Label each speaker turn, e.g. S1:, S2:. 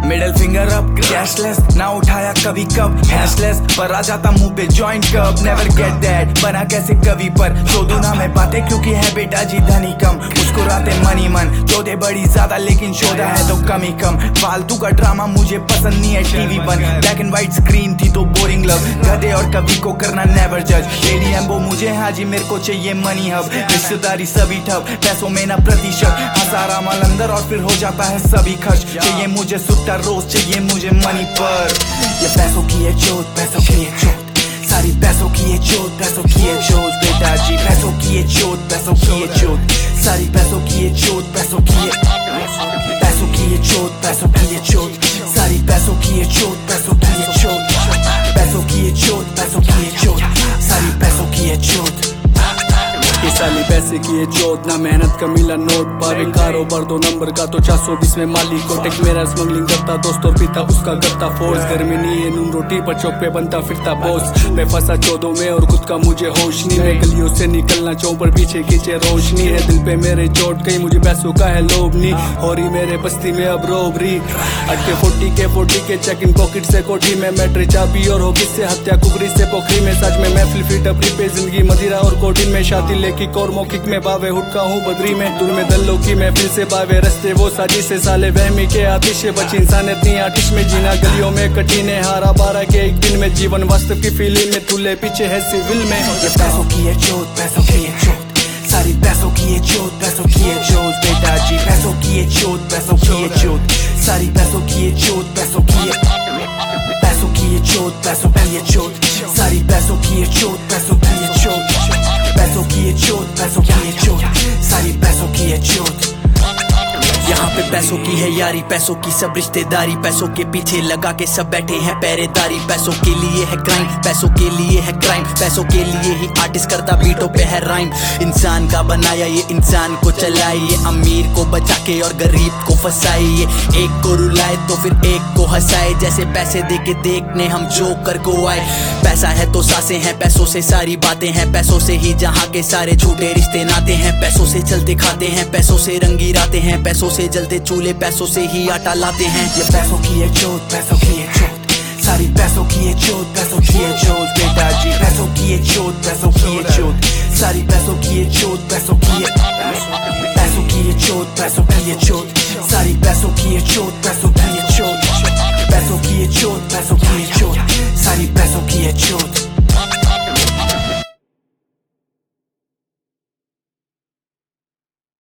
S1: Middle finger up, cashless ना उठाया कभी कब, हैशलेस पर आ जाता मुंह पे joint cup. Never get that, बना कैसे कवि पर सो दूं ना मैं बातें, क्योंकि है बेटा जी धनी कम। मुस्कुराते मनी मन, चौधे बड़ी ज्यादा लेकिन शोधा है तो कम ही कम। फालतू का ड्रामा मुझे पसंद नहीं है, टीवी बन ब्लैक एंड व्हाइट स्क्रीन थी तो बोरिंग लव। गधे और कवि को करना नेवर जज, एडीएम वो मुझे हाजी मेरे को चाहिए मनी हब। रिश्तेदारी सभी ठप, पैसों में ना प्रतिशत, सारा माल अंदर और फिर हो जाता है सभी खर्च। चाहिए मुझे सुट्टा रोज, चाहिए मुझे मनी पर। ये पैसों की है चोट, पैसों की है चोट, सारी पैसों की है चोट, पैसों की है चोट। बेटा जी पैसों की है चोट, पैसों की है चोट, सारी पैसों की है चोट, पैसों की है पैसों की है चोट, पैसों की है चोट, सारी पैसों की है चोट, पैसों की है चोट, पैसों की है चोट, पैसों की है चोट, सारी पैसों की है चोट।
S2: ये साली पैसे की है चोट, ना मेहनत का मिला नोट। पावे कारोबार 2 नंबर का तो 420 में मालिक को टेक मेरा स्मगलिंग करता, दोस्त और पिता उसका करता फोर्स। घर में नहीं है नून रोटी पर चौक पे बनता फिरता बॉस। मैं फंसा 14 में और खुद का मुझे होश नहीं, मैं गलियों से निकलना चाहूं पर पीछे खींचे रोशनी है। दिल पे मेरे चोट कहीं मुझे पैसों का है लोभ नहीं, हो रही मेरे बस्ती में अब रोबरी। अटके 40 के चेक इन पॉकेट से कोठी में मैट्री चाबी और हो किससे हत्या कुकरी से पोखरी में। सच में महफिल फिर टपरी पे जिंदगी मदिरा और कोटिन में, शादी किक और मौखिक में बावे हुटका हूँ बद्री में। दूर में दल्लो की महफिल से बावे रस्ते वो साजी से साले वहमी के आतिश से बची इंसान इतनी आतिश में जीना। गलियों में कठिन है हारा 12 के एक दिन में, जीवन वास्तव की फीलिंग में तुले पीछे है सिविल में।
S1: ये पैसों की है चोट, पैसों की है चोट, सारी पैसों की है चोट, पैसों की है चोट। बेटा जी पैसों की है चोट, पैसों की है चोट, सारी पैसों की है चोट, पैसों की है पैसों की है चोट, पैसों की है चोट, सारी पैसों की है चोट, पैसों की है चोट, पैसों की है चोट, पैसों की है चोट, सारी पैसों की है चोट।
S3: यहाँ पे पैसों की है यारी, पैसों की सब रिश्तेदारी, पैसों के पीछे लगा के सब बैठे हैं पहरेदारी। पैसों के लिए है क्राइम, पैसों के लिए है क्राइम, पैसों के लिए ही आर्टिस्ट करता बीटों पे है राइम। इंसान का बनाया ये इंसान को चलाए, ये अमीर को बचा के और गरीब को फंसाए। ये एक को रुलाए तो फिर एक को हंसाए, जैसे पैसे दे के देखने हम जोकर को आए। पैसा है तो सांसें हैं, पैसों से सारी बातें हैं, पैसों से ही जहाँ के सारे झूठे रिश्ते नाते हैं। पैसों से चलते खाते हैं, पैसों से रंगी राते हैं, पैसों से जलते चूल्हे, पैसों से ही आटा लाते हैं।
S1: ये पैसों की है चोट, पैसों की है चोट, सारी पैसों की है चोट, पैसों की है चोट। बेटा जी पैसों की है चोट, पैसों की है चोट, सारी पैसों की है चोट, पैसों की है पैसों की है चोट, पैसों की है चोट, सारी पैसों की है चोट, पैसों की है चोट, पैसों की है चोट, पैसों की है चोट, सारी पैसों की है चोट।